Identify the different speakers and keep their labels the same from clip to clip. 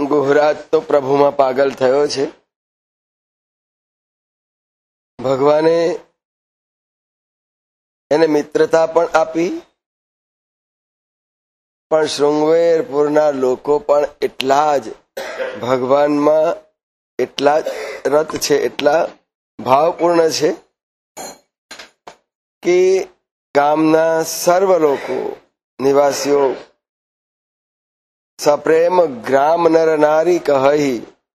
Speaker 1: गुहराज तो प्रभुमां पागल थयो छे। भगवाने एने मित्रता पण आपी, पण शृंगवेरपुરના લોકો પણ એટલા જ ભગવાનમાં એટલા જ રત છે, એટલા ભાવપૂર્ણ છે કે ગામના સર્વ લોકો નિવાસીઓ સપ્રેમ ગ્રામ નર નારી કહી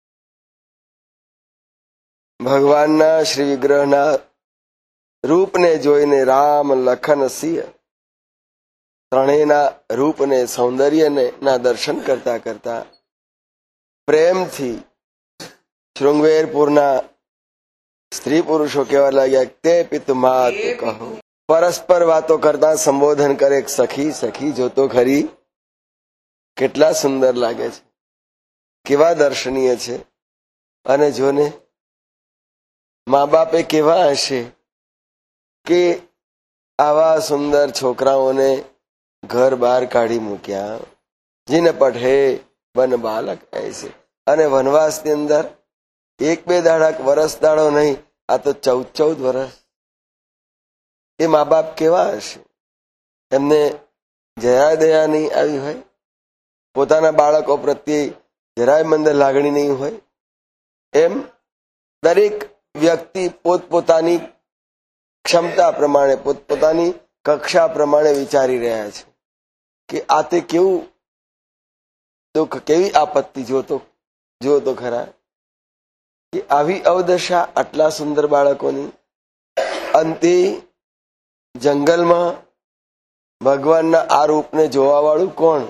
Speaker 1: ભગવાનના શ્રી વિગ્રહના રૂપને જોઈને રામ લખન સિંહ ત્રણેયના રૂપને સૌંદર્યને ના દર્શન કરતા કરતા પ્રેમથી શૃંગવેરપુરના સ્ત્રી પુરુષો કહેવા લાગ્યા, તે પિતમાત કહો. પરસ્પર વાતો કરતા સંબોધન કરે, સખી સખી જોતો ખરી, કેટલા સુંદર લાગે છે, કેવા દર્શનીય છે. અને જોને મા બાપે કેવા હશે કે આવા સુંદર છોકરાઓને ઘર બહાર કાઢી મૂક્યા. જીને પઢે બન બાલક ऐसे. અને વનવાસની અંદર એક બે દાડા વરસ દાડો નહીં, આ તો 14 વર્ષ. એ મા બાપ કેવા હશે, એમને જરા દયા નહીં આવી હોય, પોતાના બાળકો પ્રત્યે જરાય મંદ લાગણી નહીં હોય. એમ દરેક વ્યક્તિ પોતપોતાની ક્ષમતા પ્રમાણે, પોતપોતાની કક્ષા પ્રમાણે વિચારી રહ્યા છે કે આ તે કેવું દુઃખ, કેવી આપત્તિ. જોતો ખરા કે આવી અવદશા આટલા સુંદર બાળકોની. અંતે જંગલમાં ભગવાનના આ રૂપને જોવા વાળું કોણ?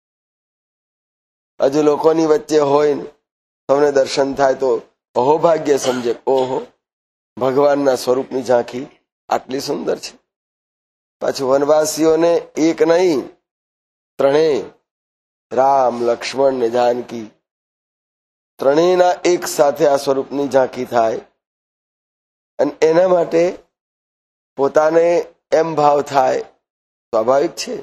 Speaker 1: હજુ લોકોની વચ્ચે હોય ને સૌને દર્શન થાય તો અહોભાગ્ય સમજે, ઓહો ભગવાનના સ્વરૂપની ઝાંખી આટલી સુંદર છે. પાછું વનવાસીઓને એક નહીં, ત્રણેય રામ લક્ષ્મણ ને જાનકી ત્રણેયના એક સાથે આ સ્વરૂપની ઝાંખી થાય. અને એના માટે પોતાને એમ ભાવ થાય, સ્વાભાવિક છે.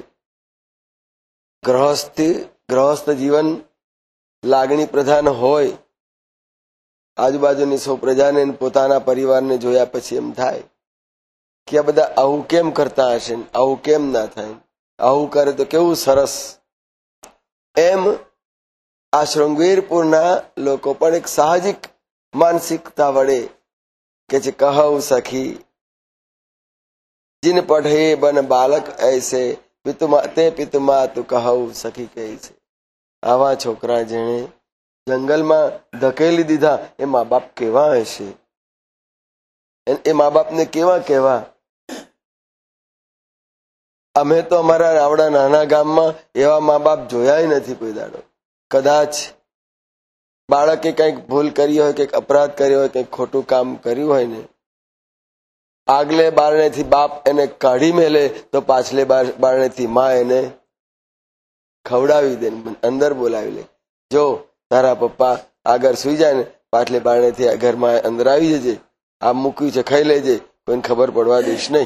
Speaker 1: ગૃહસ્થ જીવન લાગણી પ્રધાન હોય. આજુબાજુની સૌ પ્રજાને પોતાના પરિવારને જોયા પછી એમ થાય કે આ બધા આવું કેમ કરતા હશે, આવું કેમ ના થાય, આવું કરે તો કેવું સરસ. એમ આ શૃંગવેરપુરના લોકો પણ એક સાહજિક માનસિકતા વડે કે છે, કહું સખી જીન પઢે બન બાલક ऐसे તે પિતમા તું કહું સખી કહે છે. આવા છોકરા જેણે જંગલમાં ધકેલી દીધા, એ મા બાપ કેવા હશે, એ મા બાપને કેવા કહેવા. અમે તો અમારા આવડા નાના ગામમાં એવા મા બાપ જોયા નથી કોઈ દાડો. કદાચ બાળકે કંઈક ભૂલ કરી હોય, કંઈક અપરાધ કર્યો હોય, કંઈક ખોટું કામ કર્યું હોય ને, આગલે બારણેથી બાપ એને કાઢી મેલે તો પાછલે બારણેથી માં એને ખવડાવી દે, અંદર બોલાવી લે. જો તારા પપ્પા આગળ સુઈ જાય ને, પાછલે બારણેથી ઘરમાં અંદર આવી જજે, આ મૂક્યું છે ખાઈ લેજે, કોઈને ખબર પડવા દઈશ નહીં.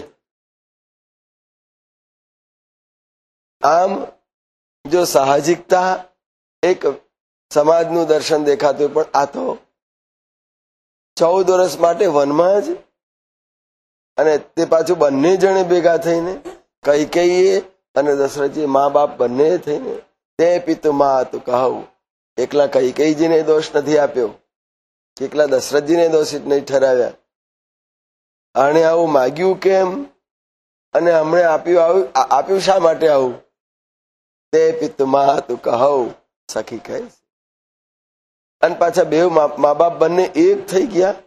Speaker 1: આમ જો સાહજિકતા એક સમાજનું દર્શન દેખાતું, પણ આ તો 14 વર્ષ માટે વનમાં જ, અને તે પાછું બંને જણે ભેગા થઈને, કૈકેયીએ અને દશરથજી મા બાપ બંને થઈને, તે પિતુમા તું કહું. એકલા કૈકેયીજીને દોષ નથી આપ્યો, એકલા દશરથજીને દોષિત નહીં ઠરાવ્યા. આણે આવું માગ્યું કેમ, અને હમણે આપ્યું શા માટે આવું? તે પિતુમા તું કહું સખી કહે. અને પાછા બે મા બાપ બંને એક થઈ ગયા.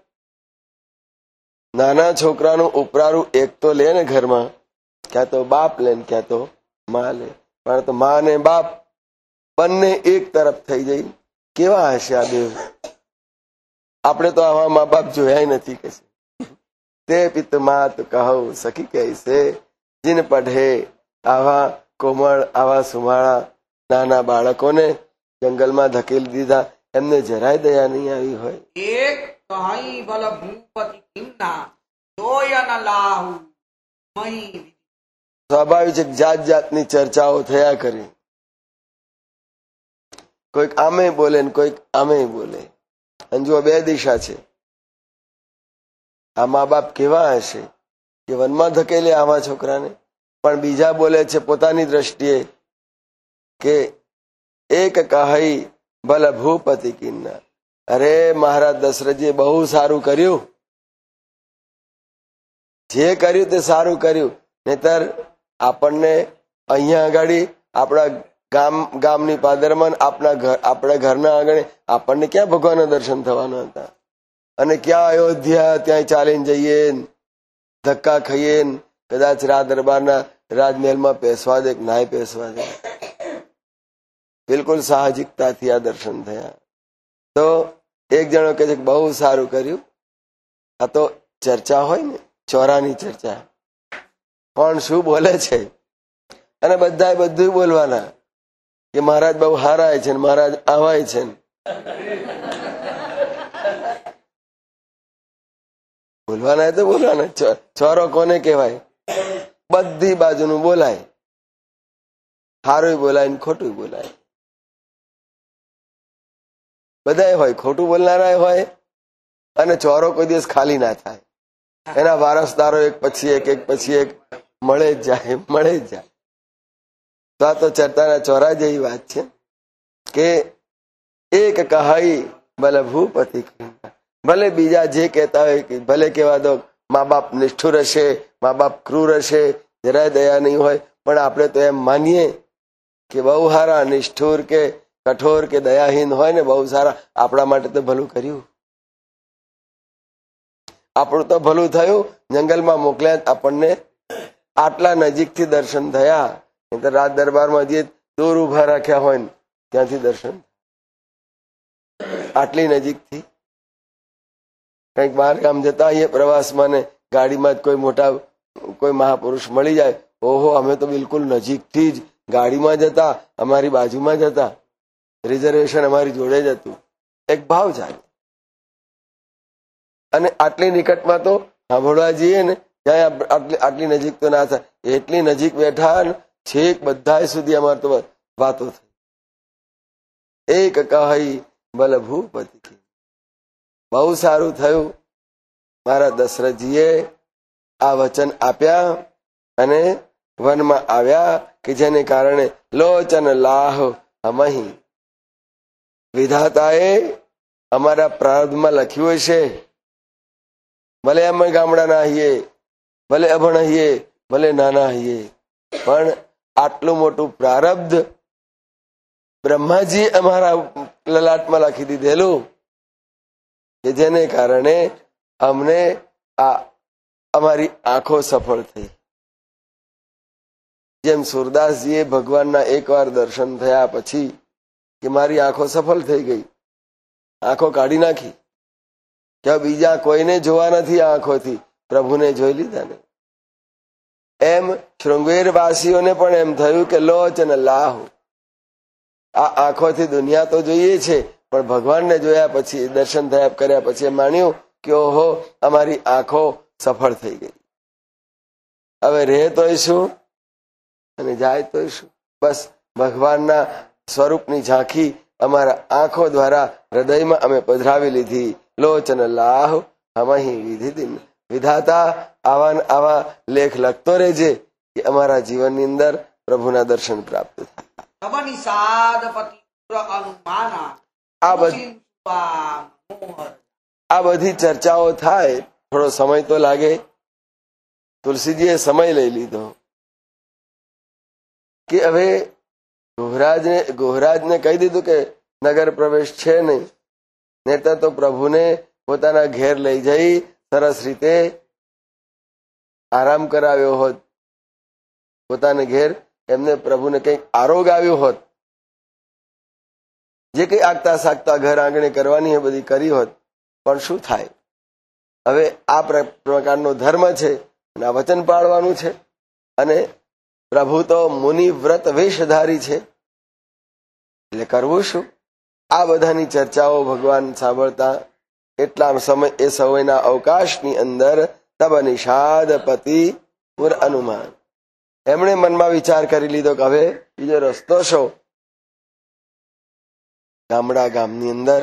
Speaker 1: નાના છોકરાનું ઉપરારું એક તો લે ને ઘરમાં, ક્યાં તો બાપ લે ને ક્યાં તો માં લે, પણ તો માં ને બાપ બંને એક તરફ થઈ જઈ. કેવા હશે આ બે? આપણે તો આવા મા બાપ જોયા નથી કે છે. તે પિતુમા તું કહું સખી કહેશે. જીન પઢે આવા કોમળ, આવા સુમાળા નાના બાળકોને જંગલમાં ધકેલી દીધા, એમને જરાય દયા નહીં આવી હોય.
Speaker 2: એક કહી બલ ભૂપતિ કિમના જોયન લાહુ મહી.
Speaker 1: સ્વાભાવિક છે, જાત જાતની ચર્ચાઓ થયા કરી. કોઈક આમે બોલે ને કોઈક આમે બોલે. અને જુઓ, બે દિશા છે. આ મા બાપ કેવા હશે કે વનમાં ધકેલે આવા છોકરાને, પણ બીજા બોલે છે પોતાની દ્રષ્ટિએ કે એક કહી ભલ ભૂપતિ કિન્ના. અરે મહારાજ દશરથજીએ બહુ સારું કર્યું, જે કર્યું તે સારું કર્યું. નહીતર આપણને અહીંયા આગળ આપણા ગામની પાદરમાં આપણા ઘરના આગળ આપણને ક્યાં ભગવાનના દર્શન થવાના હતા? અને ક્યાં અયોધ્યા ત્યાં ચાલીને જઈએ, ધક્કા ખાઈએ, કદાચ રાજ દરબારના રાજમહેલમાં પેસવા દે, નાય પેસવા દે. બિલકુલ સાહજિકતાથી આ દર્શન થયા. તો એક જણો કહે છે કે બહુ સારું કર્યું. આ તો ચર્ચા હોય ને, ચોરાની ચર્ચા, કોણ શું બોલે છે, અને બધાએ બધું બોલવાના કે મહારાજ બહુ હારાય છે ને મહારાજ આવાય છે. બોલવાના તો બોલવાના. ચોરો કોને કહેવાય? બધી બાજુનું બોલાય, સારું બોલાય ને ખોટું બોલાય. બધા હોય, ખોટું બોલનારા હોય, અને ચોરો કોઈ દિવસ ખાલી ના થાય. એના વારસદારો એક પછી એક મળે જ જાય. તો આ તો ચર્ચાના ચોરા જેવી વાત છે કે એક કહાઈ ભલે ભૂપતિ. ભલે બીજા જે કહેતા હોય કે ભલે કહેવા દો, મા બાપ નિષ્ઠુર હશે, મા બાપ ક્રૂર હશે, જરાય દયા નહીં હોય, પણ આપણે તો એમ માનીએ કે બહુ સારા, નિષ્ઠુર કે કઠોર કે દયાહીન હોય ને, બહુ સારા, આપણા માટે તો ભલું કર્યું. આપણું તો ભલું થયું, જંગલમાં મોકલ્યા, આપણને આટલા નજીકથી દર્શન થયા. નહીં તો રાજ દરબારમાં જે દૂર ઉભા રાખ્યા હોય ને ત્યાંથી દર્શન, આટલી નજીકથી. કંઈક બહાર ગામ જતા અહીંયા પ્રવાસમાં ને ગાડીમાં જ કોઈ મહાપુરુષ મળી જાય, ઓહો, અમે તો બિલકુલ નજીકથી જ ગાડીમાં જતા, અમારી બાજુમાં જ હતા, રિઝર્વેશન અમારી જોડે જ હતું. એક ભાવ જાય. અને આટલી નિકટમાં તો સાંભળવા જઈએ ને ત્યાં આટલી નજીક તો ના થાય. એટલી નજીક બેઠા, છેક બધા સુધી અમારે તો વાતો થઈ. એક કહી ભલે ભૂપતિ. બહુ સારું થયું, મારા દશરથજીએ આ વચન આપ્યા અને વનમાં આવ્યા કે જેને કારણે લોચન લાહ અમહી. વિધાતાએ અમારા પ્રારબ્ધમાં લખ્યું હશે, ભલે અમે ગામડાના હઈએ, ભલે અભણ હઈએ, ભલે નાના હઈએ, પણ આટલું મોટું પ્રારબ્ધ બ્રહ્માજી અમારા લલાટમાં લખી દીધેલું કે જેને કારણે અમને અમારી આંખો સફળ થઈ. જેમ સુરદાસજીએ ભગવાનના એકવાર દર્શન થયા પછી કે મારી આંખો સફળ થઈ ગઈ, આંખો કાઢી નાખી, કે બીજા કોઈને જોવા નથી, આંખોથી પ્રભુને જોઈ લીધા ને. એમ શૃંગેરવાસીઓને પણ એમ થયું કે લોચન લાહુ. આ આંખોથી દુનિયા તો જોઈએ છે, પણ ભગવાનને જોયા પછી, દર્શન થયા કર્યા પછી માન્યું કે ઓહો, અમારી આંખો સફળ થઈ ગઈ. હવે રહે તોય શું અને જાય તોય શું? બસ ભગવાનના સ્વરૂપની ઝાંખી અમારા આંખો દ્વારા હૃદયમાં અમે પધરાવી લીધી. લોચન લાહ અમહી વિધિ. વિધાતા આવા લેખ લખતો રહેજે કે અમારા જીવનની અંદર પ્રભુના દર્શન પ્રાપ્ત થાય. આ બધી ચર્ચાઓ થાય, થોડો સમય તો લાગે. તુલસીજીએ સમય લઈ લીધો કે હવે ગોહરાજને કહી દીધું કે નગર પ્રવેશ છે નહીં, નહીતર તો પ્રભુને પોતાના ઘેર લઈ જઈ સરસ રીતે આરામ કરાવ્યો હોત. પોતાને ઘેર એમને પ્રભુને કંઈક આરોગ આવ્યો હોત, જે કંઈ આગતા સાગતા ઘર આંગણે કરવાની એ બધી કરી હોત. પણ શું થાય, હવે આ પ્રકારનો ધર્મ છે અને આ વચન પાળવાનું છે, અને પ્રભુ તો મુનિ વ્રત વેશધારી છે, એટલે કરવું શું? આ બધાની ચર્ચાઓ ભગવાન સાંભળતા એટલા એ સમયના અવકાશની અંદર તબ નિષાદ પતિ પુર અનુમાન. એમણે મનમાં વિચાર કરી લીધો કે હવે બીજો રસ્તો શો? ગામની અંદર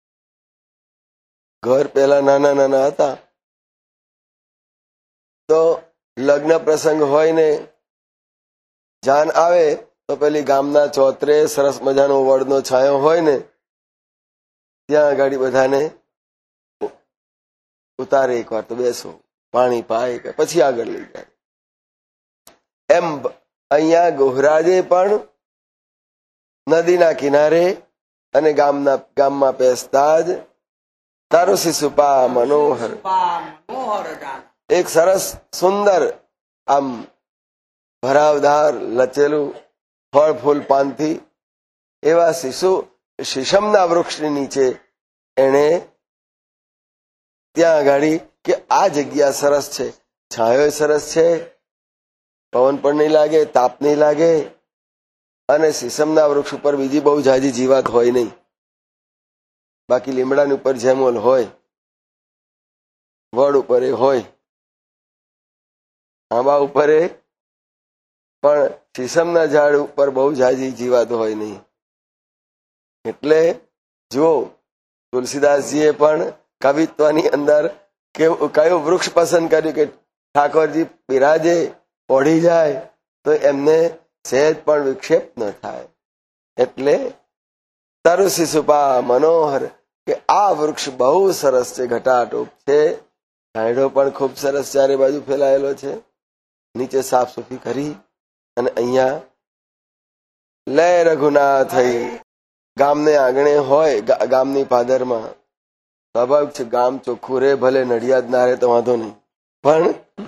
Speaker 1: ઘર પેલા નાના નાના હતા, તો લગ્ન પ્રસંગ હોય ને જાન આવે તો પેલી ગામના ચોતરે સરસ મજાનો વડનો છાંયો હોય ને ત્યાં આગળ બધાને ઉતારે, એકવાર તો બેસો, પાણી પાય કે પછી આગળ લઈ જાય. એમ અહીંયા ગોહરાજે પણ નદીના કિનારે અને ગામમાં પેસતા જ તારો શિશુપા મનોહર,
Speaker 2: મનોહર જાન
Speaker 1: એક સરસ સુંદર આમ ભરાવદાર લચેલું ફળ ફૂલ પાનથી એવા શીશમના વૃક્ષની નીચે એને ત્યાં આગાડી કે આ જગ્યા સરસ છે, છાંયો સરસ છે, પવન પણ નહીં લાગે, તાપ નહીં લાગે, અને શીશમના વૃક્ષ ઉપર બીજી બહુ જાજી જીવાત હોય નહીં. બાકી લીમડાની ઉપર જેમોલ હોય, વડ ઉપર હોય, આંબા ઉપર પણ શીશમના ઝાડ ઉપર બહુ જાજી જીવાત હોય નહીં. એટલે જુઓ, તુલસીદાસજીએ પણ કવિત્વની અંદર કયું વૃક્ષ પસંદ કર્યું કે ઠાકોરજી બિરાજે, ઓઢી જાય તો એમને સહેજ પણ વિક્ષેપ ન થાય. એટલે તારું શિશુપા મનોહર, કે આ વૃક્ષ બહુ સરસ છે, ઘટાટોપ છે, છાંયડો પણ ખૂબ સરસ ચારે બાજુ ફેલાયેલો છે, નીચે સાફ સુફી કરી અને અહીંયા લે રઘુનાથ થઈ ગામને આંગણે હોય, ગામની પાદરમાં સ્વાભાવિક છે, ગામ ચોખ્ખું રે, ભલે નડિયાદ ના રહે તો વાંધો નહીં, પણ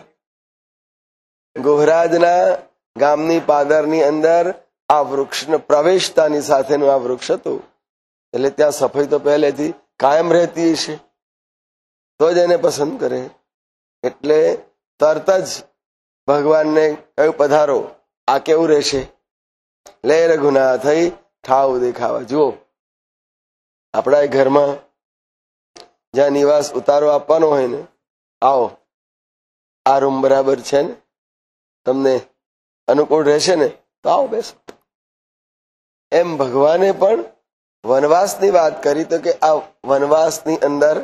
Speaker 1: ગોહરાજના ગામની પાદરની અંદર આ વૃક્ષને પ્રવેશતાની સાથેનું આ વૃક્ષ હતું. એટલે ત્યાં સફાઈ તો પહેલેથી કાયમ રહેતી હશે, તો જ એને પસંદ કરે. એટલે તરત જ ભગવાનને કયું, પધારો, આ કેવું રહેશે, લે રઘુનાથ થઈ ઠાવ દેખાવા. જુઓ, આપણા ઘરમાં જ્યાં નિવાસ ઉતારો આપવાનો હોય ને, આવો, આ રૂમ બરાબર છે ને, તમને અનુકૂળ રહેશે ને, તો આવો બેસો. એમ ભગવાને પણ વનવાસની વાત કરી, તો કે આ વનવાસની અંદર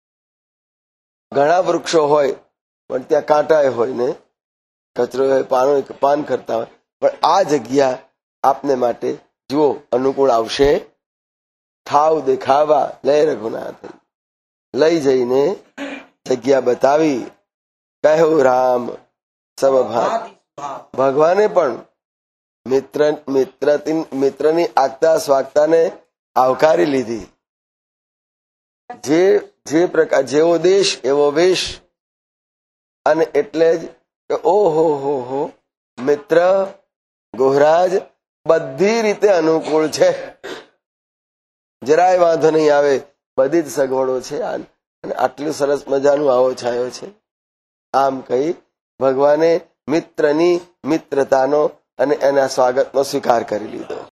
Speaker 1: ઘણા વૃક્ષો હોય પણ ત્યાં કાંટાય હોય ને, કચરો હોય, પાન કરતા હોય, પણ આ જગ્યા આપને માટે જુઓ અનુકૂળ આવશે. ઠાવ દેખાવા લે રઘુનાથ, લઈ જઈને જગ્યા બતાવી, કહ્યું રામ સબ ભાત. ભગવાને પણ મિત્રની આગતા સ્વાગતાને આવકારી લીધી. જે પ્રકાર, જેવો દેશ એવો વેશ. અને એટલે જ ઓહો હો મિત્ર ગોહરાજ બધી રીતે અનુકૂળ છે, જરાય વાંધો નહીં આવે, બધી જ સગવડો છે, અને આટલું સરસ મજાનું આવો છાયો છે. આમ કહી ભગવાને મિત્રની મિત્રતાનો અને એના સ્વાગતનો સ્વીકાર કરી લીધો.